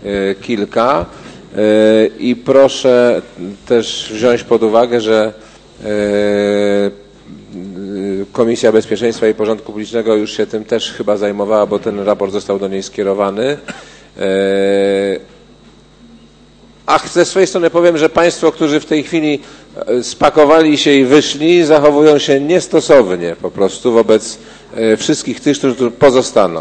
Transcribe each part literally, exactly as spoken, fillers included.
kilka i proszę też wziąć pod uwagę, że Komisja Bezpieczeństwa i Porządku Publicznego już się tym też chyba zajmowała, bo ten raport został do niej skierowany. A ze swojej strony powiem, że Państwo, którzy w tej chwili spakowali się i wyszli, zachowują się niestosownie po prostu wobec wszystkich tych, którzy tu pozostaną.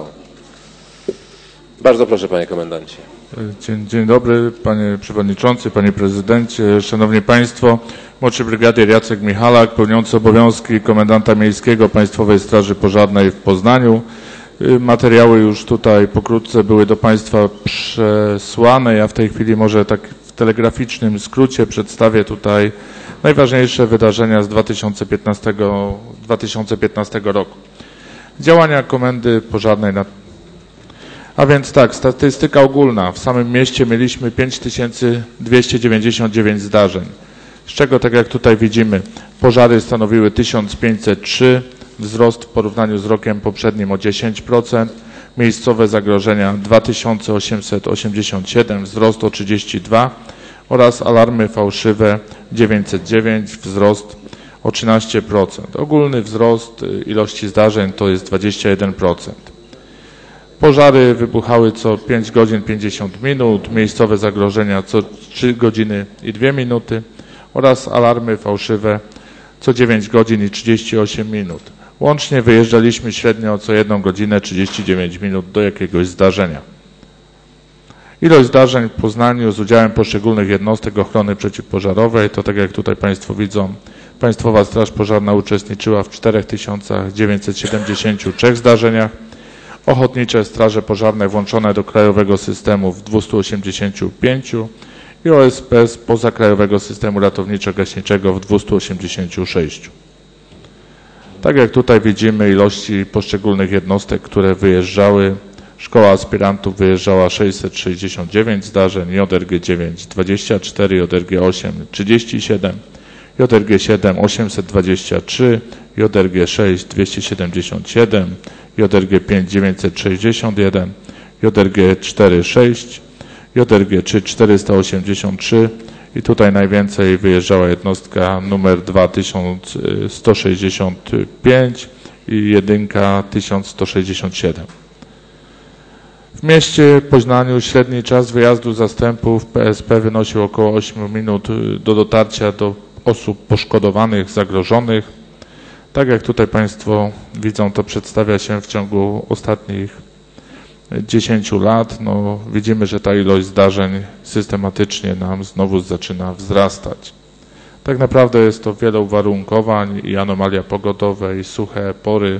Bardzo proszę, Panie Komendancie. Dzień, dzień dobry, Panie Przewodniczący, Panie Prezydencie, Szanowni Państwo. Młodszy Brygadier Jacek Michalak, pełniący obowiązki Komendanta Miejskiego Państwowej Straży Pożarnej w Poznaniu. Materiały już tutaj pokrótce były do Państwa przesłane. Ja w tej chwili może tak w telegraficznym skrócie przedstawię tutaj najważniejsze wydarzenia z dwa tysiące piętnastego roku. Działania Komendy Pożarnej na A więc tak, statystyka ogólna. W samym mieście mieliśmy pięć tysięcy dwieście dziewięćdziesiąt dziewięć zdarzeń, z czego, tak jak tutaj widzimy, pożary stanowiły tysiąc pięćset trzy, wzrost w porównaniu z rokiem poprzednim o dziesięć procent, miejscowe zagrożenia dwa tysiące osiemset osiemdziesiąt siedem, wzrost o trzydzieści dwa oraz alarmy fałszywe dziewięćset dziewięć, wzrost o trzynaście procent. Ogólny wzrost ilości zdarzeń to jest dwadzieścia jeden procent. Pożary wybuchały co pięć godzin pięćdziesiąt minut, miejscowe zagrożenia co trzy godziny i dwie minuty oraz alarmy fałszywe co dziewięć godzin i trzydzieści osiem minut. Łącznie wyjeżdżaliśmy średnio co jedną godzinę trzydzieści dziewięć minut do jakiegoś zdarzenia. Ilość zdarzeń w Poznaniu z udziałem poszczególnych jednostek ochrony przeciwpożarowej to, tak jak tutaj Państwo widzą, Państwowa Straż Pożarna uczestniczyła w cztery tysiące dziewięćset siedemdziesięciu trzech zdarzeniach, Ochotnicze Straże Pożarne włączone do krajowego systemu w dwustu osiemdziesięciu pięciu i O S P z pozakrajowego systemu ratowniczo-gaśniczego w dwustu osiemdziesięciu sześciu. Tak jak tutaj widzimy, ilości poszczególnych jednostek, które wyjeżdżały. Szkoła Aspirantów wyjeżdżała sześćset sześćdziesiąt dziewięć zdarzeń, J R G dziewięć dwadzieścia cztery, J R G osiem trzydzieści siedem, J R G siedem osiemset dwadzieścia trzy, J R G sześć dwieście siedemdziesiąt siedem, J R G pięć dziewięćset sześćdziesiąt jeden, J R G cztery sześć, J R G trzy czterysta osiemdziesiąt trzy i tutaj najwięcej wyjeżdżała jednostka numer dwa tysiąc sto sześćdziesiąt pięć i jedynka tysiąc sto sześćdziesiąt siedem. W mieście Poznaniu średni czas wyjazdu zastępów P S P wynosił około ośmiu minut do dotarcia do osób poszkodowanych, zagrożonych. Tak jak tutaj Państwo widzą, to przedstawia się w ciągu ostatnich dziesięciu lat. No, widzimy, że ta ilość zdarzeń systematycznie nam znowu zaczyna wzrastać. Tak naprawdę jest to wiele uwarunkowań i anomalia pogodowe, i suche pory.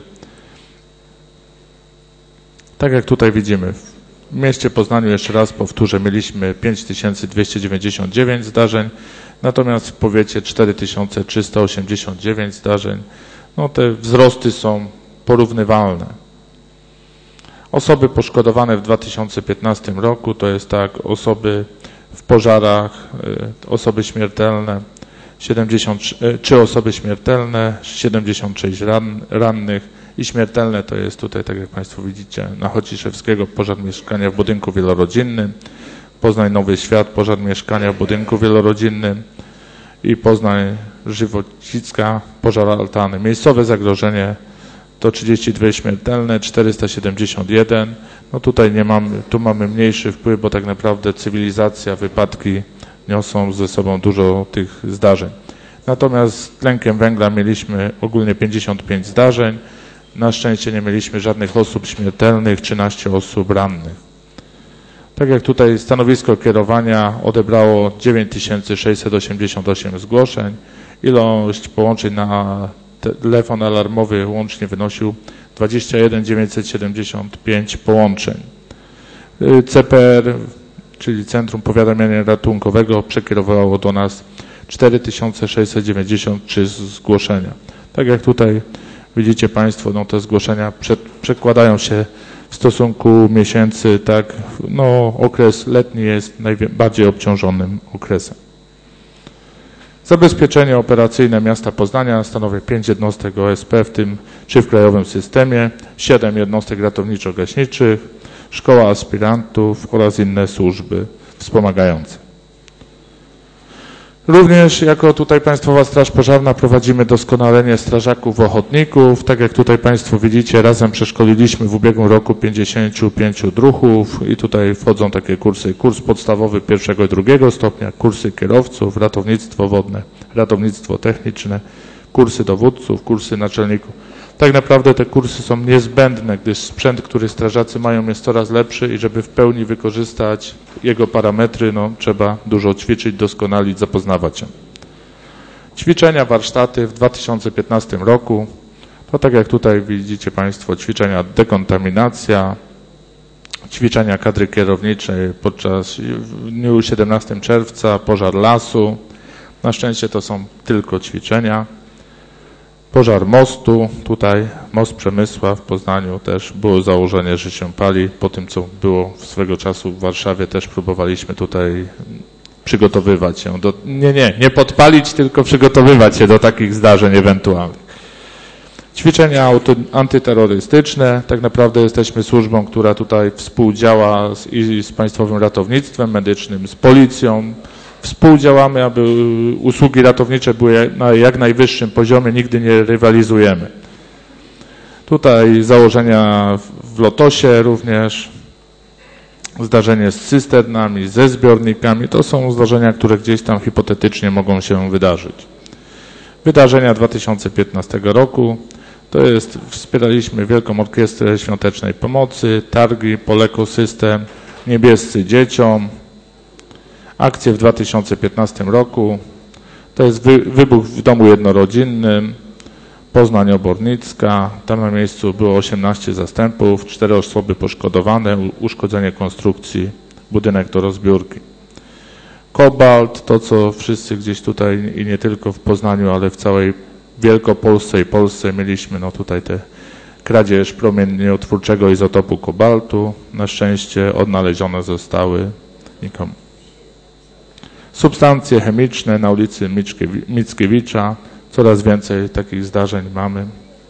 Tak jak tutaj widzimy, w mieście Poznaniu, jeszcze raz powtórzę, mieliśmy pięć tysięcy dwieście dziewięćdziesiąt dziewięć zdarzeń, natomiast w powiecie cztery tysiące trzysta osiemdziesiąt dziewięć zdarzeń. No, te wzrosty są porównywalne. Osoby poszkodowane w dwa tysiące piętnastym roku to jest tak, osoby w pożarach, osoby śmiertelne, siedemdziesiąt trzy osoby śmiertelne, siedemdziesiąt sześć ran, rannych i śmiertelne to jest tutaj, tak jak Państwo widzicie, na Chociszewskiego pożar mieszkania w budynku wielorodzinnym, Poznań Nowy Świat pożar mieszkania w budynku wielorodzinnym i Poznań Żywocicka pożar altany. Miejscowe zagrożenie to trzydzieści dwa śmiertelne, czterysta siedemdziesiąt jeden. No tutaj nie mamy, tu mamy mniejszy wpływ, bo tak naprawdę cywilizacja, wypadki niosą ze sobą dużo tych zdarzeń. Natomiast z tlenkiem węgla mieliśmy ogólnie pięćdziesiąt pięć zdarzeń. Na szczęście nie mieliśmy żadnych osób śmiertelnych, trzynaście osób rannych. Tak jak tutaj stanowisko kierowania odebrało dziewięć tysięcy sześćset osiemdziesiąt osiem zgłoszeń. Ilość połączeń na telefon alarmowy łącznie wynosił dwadzieścia jeden tysięcy dziewięćset siedemdziesiąt pięć połączeń. C P R, czyli Centrum Powiadamiania Ratunkowego, przekierowało do nas cztery tysiące sześćset dziewięćdziesiąt trzy zgłoszenia. Tak jak tutaj widzicie Państwo, no te zgłoszenia przed, przekładają się w stosunku miesięcy, tak, no okres letni jest najbardziej obciążonym okresem. Zabezpieczenie operacyjne miasta Poznania stanowi pięć jednostek O S P, w tym trzy w krajowym systemie, siedem jednostek ratowniczo-gaśniczych, szkoła aspirantów oraz inne służby wspomagające. Również jako tutaj Państwowa Straż Pożarna prowadzimy doskonalenie strażaków ochotników. Tak jak tutaj Państwo widzicie, razem przeszkoliliśmy w ubiegłym roku pięćdziesięciu pięciu druhów i tutaj wchodzą takie kursy. Kurs podstawowy pierwszego i drugiego stopnia, kursy kierowców, ratownictwo wodne, ratownictwo techniczne, kursy dowódców, kursy naczelników. Tak naprawdę te kursy są niezbędne, gdyż sprzęt, który strażacy mają, jest coraz lepszy i żeby w pełni wykorzystać jego parametry, no, trzeba dużo ćwiczyć, doskonalić, zapoznawać się. Ćwiczenia, warsztaty w dwa tysiące piętnastym roku, to tak jak tutaj widzicie Państwo, ćwiczenia dekontaminacja, ćwiczenia kadry kierowniczej podczas w dniu siedemnastego czerwca, pożar lasu. Na szczęście to są tylko ćwiczenia. Pożar mostu, tutaj most Przemysła w Poznaniu też było założenie, że się pali. Po tym, co było swego czasu w Warszawie, też próbowaliśmy tutaj przygotowywać się do... Nie, nie, nie podpalić, tylko przygotowywać się do takich zdarzeń ewentualnych. Ćwiczenia auto, antyterrorystyczne. Tak naprawdę jesteśmy służbą, która tutaj współdziała z, i z Państwowym Ratownictwem Medycznym, z Policją. Współdziałamy, aby usługi ratownicze były na jak najwyższym poziomie, nigdy nie rywalizujemy. Tutaj założenia w Lotosie również, zdarzenie z cysternami, ze zbiornikami, to są zdarzenia, które gdzieś tam hipotetycznie mogą się wydarzyć. Wydarzenia dwa tysiące piętnastego roku, to jest, wspieraliśmy Wielką Orkiestrę Świątecznej Pomocy, targi, Polekosystem, Niebiescy Dzieciom. Akcje w dwa tysiące piętnastym roku, to jest wy, wybuch w domu jednorodzinnym, Poznań Obornicka, tam na miejscu było osiemnaście zastępów, cztery osoby poszkodowane, uszkodzenie konstrukcji, budynek do rozbiórki. Kobalt, to co wszyscy gdzieś tutaj i nie tylko w Poznaniu, ale w całej Wielkopolsce i Polsce mieliśmy, no tutaj te kradzież promieniotwórczego izotopu kobaltu, na szczęście odnalezione zostały nikomu. Substancje chemiczne na ulicy Mickiewicza. Coraz więcej takich zdarzeń mamy.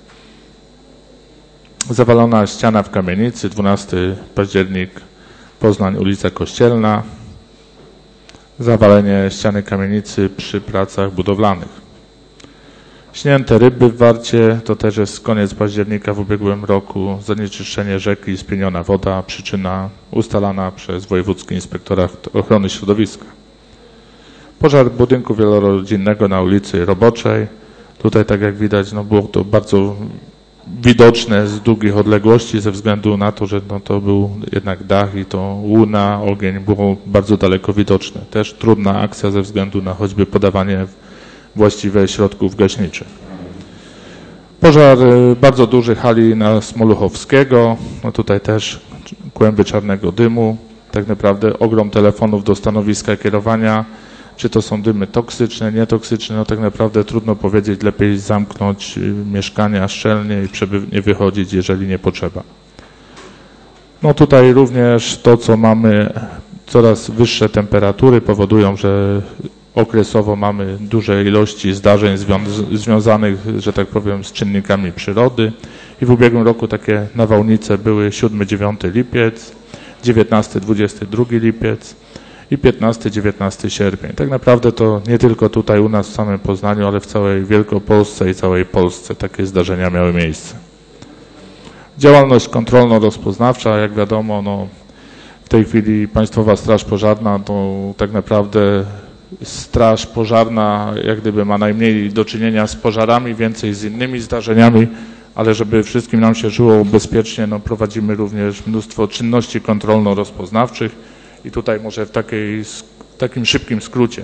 Zawalona ściana w kamienicy, dwunastego października, Poznań, ulica Kościelna. Zawalenie ściany kamienicy przy pracach budowlanych. Śnięte ryby w Warcie, to też jest koniec października w ubiegłym roku. Zanieczyszczenie rzeki i spieniona woda, przyczyna ustalana przez Wojewódzki Inspektorat Ochrony Środowiska. Pożar budynku wielorodzinnego na ulicy Roboczej. Tutaj, tak jak widać, no było to bardzo widoczne z długich odległości ze względu na to, że no to był jednak dach i to łuna, ogień było bardzo daleko widoczne. Też trudna akcja ze względu na choćby podawanie właściwych środków gaśniczych. Pożar bardzo duży hali na Smoluchowskiego. No tutaj też kłęby czarnego dymu. Tak naprawdę ogrom telefonów do stanowiska kierowania. Czy to są dymy toksyczne, nietoksyczne, no tak naprawdę trudno powiedzieć, lepiej zamknąć mieszkania szczelnie i nie wychodzić, jeżeli nie potrzeba. No tutaj również to, co mamy, coraz wyższe temperatury powodują, że okresowo mamy duże ilości zdarzeń zwią- związanych, że tak powiem, z czynnikami przyrody i w ubiegłym roku takie nawałnice były siódmy dziewiąty lipiec, dziewiętnasty dwudziesty drugi lipiec i piętnasty dziewiętnasty sierpień. Tak naprawdę to nie tylko tutaj u nas w samym Poznaniu, ale w całej Wielkopolsce i całej Polsce takie zdarzenia miały miejsce. Działalność kontrolno-rozpoznawcza, jak wiadomo, no, w tej chwili Państwowa Straż Pożarna to tak naprawdę Straż Pożarna jak gdyby ma najmniej do czynienia z pożarami, więcej z innymi zdarzeniami, ale żeby wszystkim nam się żyło bezpiecznie, no, prowadzimy również mnóstwo czynności kontrolno-rozpoznawczych i tutaj może w takiej, takim szybkim skrócie.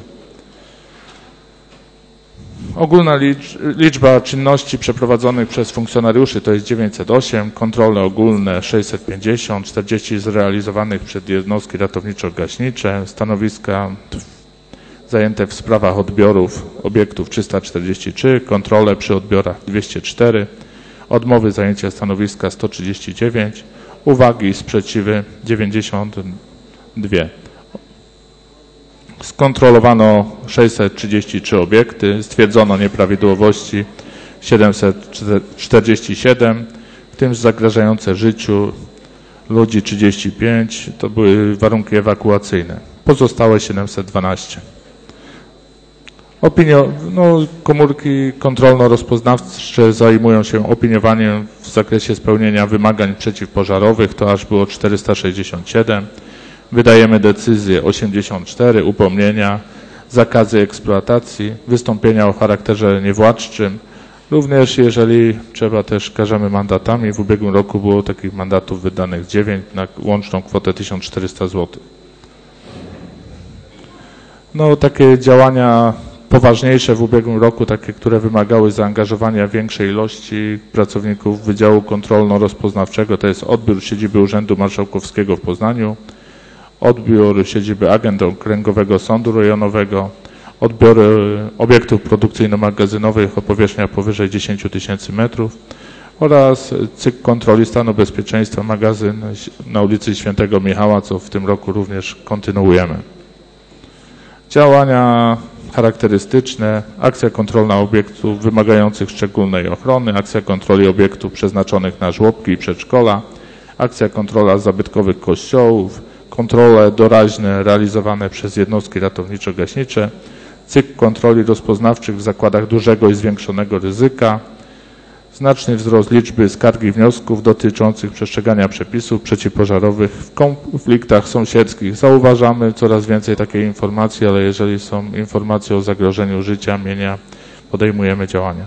Ogólna liczba czynności przeprowadzonych przez funkcjonariuszy to jest dziewięćset osiem, kontrole ogólne sześćset pięćdziesiąt, czterdzieści zrealizowanych przez jednostki ratowniczo-gaśnicze, stanowiska zajęte w sprawach odbiorów obiektów trzysta czterdzieści trzy, kontrole przy odbiorach dwieście cztery, odmowy zajęcia stanowiska sto trzydzieści dziewięć, uwagi i sprzeciwy dziewięćdziesiąt dwa. Skontrolowano sześćset trzydzieści trzy obiekty, stwierdzono nieprawidłowości siedemset czterdzieści siedem, w tym zagrażające życiu ludzi trzydzieści pięć, to były warunki ewakuacyjne. Pozostałe siedemset dwanaście. Opinio, no, komórki kontrolno-rozpoznawcze zajmują się opiniowaniem w zakresie spełnienia wymagań przeciwpożarowych, to aż było czterysta sześćdziesiąt siedem. Wydajemy decyzje osiemdziesiąt cztery, upomnienia, zakazy eksploatacji, wystąpienia o charakterze niewładczym. Również jeżeli trzeba, też karzemy mandatami. W ubiegłym roku było takich mandatów wydanych dziewięć na łączną kwotę tysiąc czterysta złotych. No, takie działania poważniejsze w ubiegłym roku, takie, które wymagały zaangażowania większej ilości pracowników Wydziału Kontrolno-Rozpoznawczego, to jest odbiór siedziby Urzędu Marszałkowskiego w Poznaniu, odbiór siedziby Agent Okręgowego Sądu Rejonowego, odbiory obiektów produkcyjno-magazynowych o powierzchniach powyżej dziesięć tysięcy metrów oraz cykl kontroli stanu bezpieczeństwa magazyn na ulicy Świętego Michała, co w tym roku również kontynuujemy. Działania charakterystyczne, akcja kontrolna obiektów wymagających szczególnej ochrony, akcja kontroli obiektów przeznaczonych na żłobki i przedszkola, akcja kontrola zabytkowych kościołów, kontrole doraźne realizowane przez jednostki ratowniczo-gaśnicze, cykl kontroli rozpoznawczych w zakładach dużego i zwiększonego ryzyka, znaczny wzrost liczby skarg i wniosków dotyczących przestrzegania przepisów przeciwpożarowych w konfliktach sąsiedzkich. Zauważamy coraz więcej takiej informacji, ale jeżeli są informacje o zagrożeniu życia, mienia, podejmujemy działania.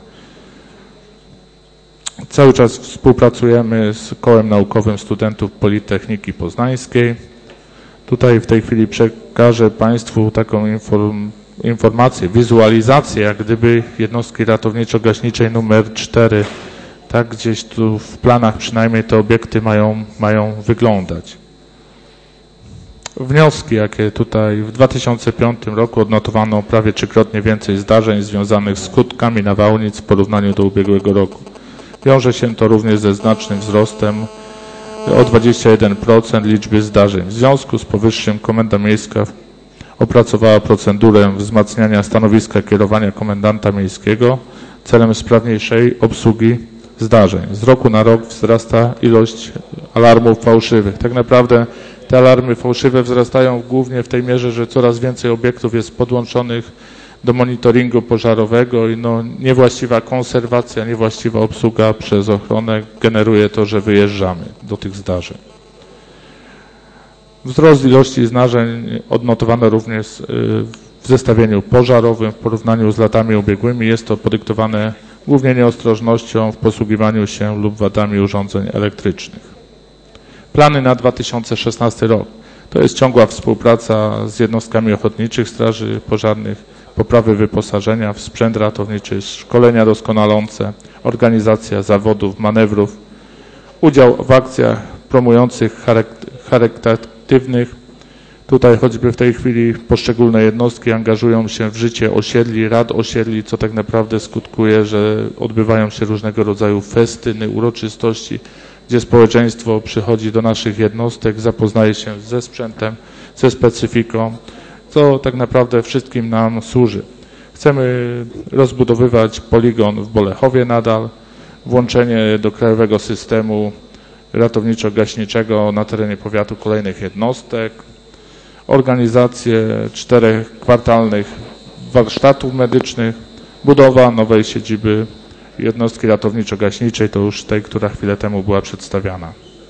Cały czas współpracujemy z Kołem Naukowym Studentów Politechniki Poznańskiej. Tutaj w tej chwili przekażę Państwu taką inform informację, wizualizację, jak gdyby jednostki ratowniczo-gaśniczej numer cztery, tak gdzieś tu w planach przynajmniej te obiekty mają, mają wyglądać. Wnioski, jakie tutaj w dwa tysiące piątym roku odnotowano prawie trzykrotnie więcej zdarzeń związanych z skutkami nawałnic w porównaniu do ubiegłego roku. Wiąże się to również ze znacznym wzrostem o dwadzieścia jeden procent liczby zdarzeń. W związku z powyższym Komenda Miejska opracowała procedurę wzmacniania stanowiska kierowania komendanta miejskiego celem sprawniejszej obsługi zdarzeń. Z roku na rok wzrasta ilość alarmów fałszywych. Tak naprawdę te alarmy fałszywe wzrastają głównie w tej mierze, że coraz więcej obiektów jest podłączonych do monitoringu pożarowego i no, niewłaściwa konserwacja, niewłaściwa obsługa przez ochronę generuje to, że wyjeżdżamy do tych zdarzeń. Wzrost ilości zdarzeń odnotowano również w zestawieniu pożarowym w porównaniu z latami ubiegłymi. Jest to podyktowane głównie nieostrożnością w posługiwaniu się lub wadami urządzeń elektrycznych. Plany na dwa tysiące szesnasty rok. To jest ciągła współpraca z jednostkami ochotniczych straży pożarnych, poprawy wyposażenia w sprzęt ratowniczy, szkolenia doskonalące, organizacja zawodów, manewrów, udział w akcjach promujących charytatywnych. Tutaj choćby w tej chwili poszczególne jednostki angażują się w życie osiedli, rad osiedli, co tak naprawdę skutkuje, że odbywają się różnego rodzaju festyny, uroczystości, gdzie społeczeństwo przychodzi do naszych jednostek, zapoznaje się ze sprzętem, ze specyfiką, co tak naprawdę wszystkim nam służy. Chcemy rozbudowywać poligon w Bolechowie nadal, włączenie do krajowego systemu ratowniczo-gaśniczego na terenie powiatu kolejnych jednostek, organizację czterech kwartalnych warsztatów medycznych, budowa nowej siedziby jednostki ratowniczo-gaśniczej, to już tej, która chwilę temu była przedstawiana.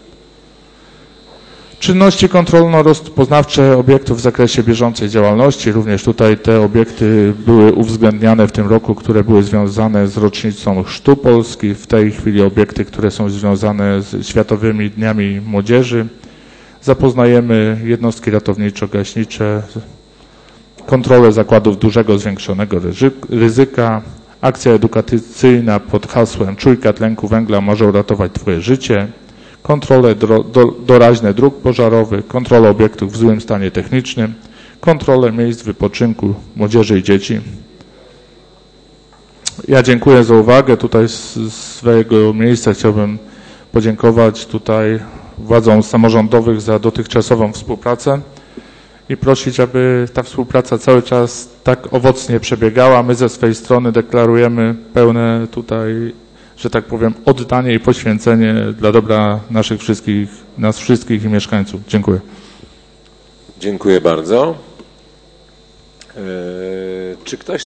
Czynności kontrolno-rozpoznawcze obiektów w zakresie bieżącej działalności. Również tutaj te obiekty były uwzględniane w tym roku, które były związane z rocznicą Chrztu Polski. W tej chwili obiekty, które są związane z Światowymi Dniami Młodzieży. Zapoznajemy jednostki ratowniczo-gaśnicze, kontrolę zakładów dużego zwiększonego ryzyka, akcja edukacyjna pod hasłem Czujka tlenku węgla może uratować Twoje życie, kontrole do, do, doraźne dróg pożarowych, kontrole obiektów w złym stanie technicznym, kontrole miejsc wypoczynku młodzieży i dzieci. Ja dziękuję za uwagę. Tutaj z swojego miejsca chciałbym podziękować tutaj władzom samorządowych za dotychczasową współpracę i prosić, aby ta współpraca cały czas tak owocnie przebiegała. My ze swojej strony deklarujemy pełne tutaj że tak powiem, oddanie i poświęcenie dla dobra naszych wszystkich, nas wszystkich i mieszkańców. Dziękuję. Dziękuję bardzo. Eee, czy ktoś